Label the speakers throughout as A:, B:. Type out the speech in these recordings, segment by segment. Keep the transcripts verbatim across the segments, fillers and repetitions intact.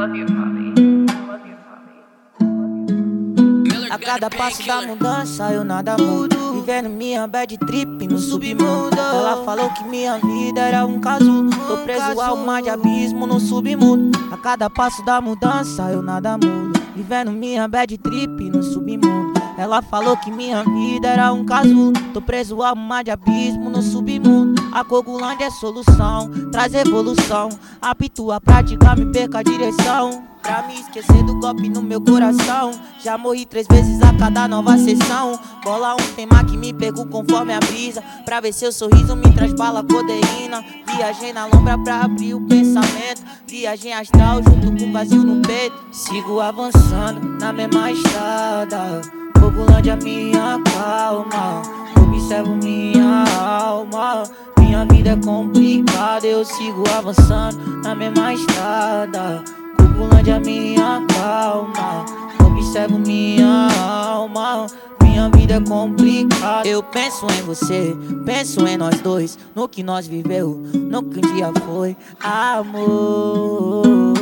A: love you, mommy. I love you, mommy.
B: A cada passo da mudança eu nada mudo, vivendo minha bad trip no submundo. Ela falou que minha vida era um casulo, tô preso a uma de abismo no submundo. A cada passo da mudança eu nada mudo, vivendo minha bad trip no submundo. Ela falou que minha vida era um casulo, tô preso a uma de abismo no submundo. A Cogulândia é solução, traz evolução, apto a prática, me perca a direção. Pra me esquecer do golpe no meu coração, já morri três vezes a cada nova sessão. Bola um tema que me pegou conforme a brisa, pra ver seu sorriso me traz bala, codeína. Viajei na lombra pra abrir o pensamento, viagem astral junto com vazio no peito. Sigo avançando na mesma estrada, Cogulândia minha calma, observo minha alma. Minha vida é complicada, eu sigo avançando na mesma estrada, Cogulândia minha calma, observo minha alma. Minha vida é complicada. Eu penso em você, penso em nós dois, no que nós viveu, no que um dia foi amor.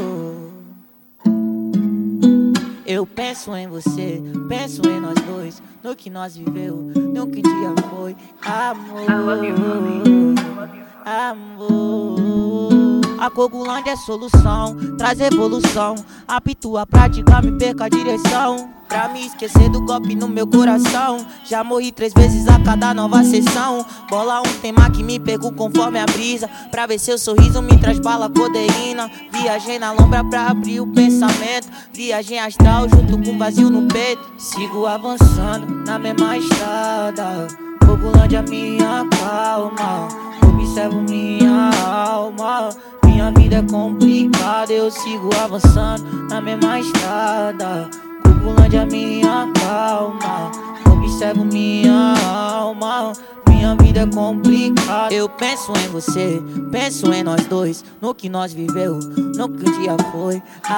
B: Eu penso em você, penso em nós dois, no que nós viveu, no que um dia foi amor.
A: I love you, mommy. I love you.
B: Amor. A Cogulândia é solução, traz evolução, apto a prática, me perca a direção. Pra me esquecer do golpe no meu coração, já morri três vezes a cada nova sessão. Bola um tema que me pegou conforme a brisa, pra ver seu sorriso me traz bala, codeína. Viajei na lombra pra abrir o pensamento, viagem astral junto com vazio no peito. Sigo avançando na mesma estrada, Cogulândia minha calma, observo minha alma. Minha vida é complicada, eu sigo avançando na mesma estrada, Cogulândia minha calma, observo minha alma. Minha vida é complicada. Eu penso em você, penso em nós dois, no que nós viveu, no que um dia foi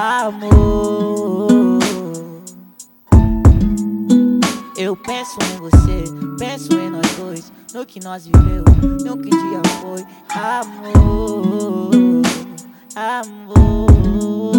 B: amor. Eu penso em você, penso em nós dois, no que nós viveu, no que um dia foi amor. Amor.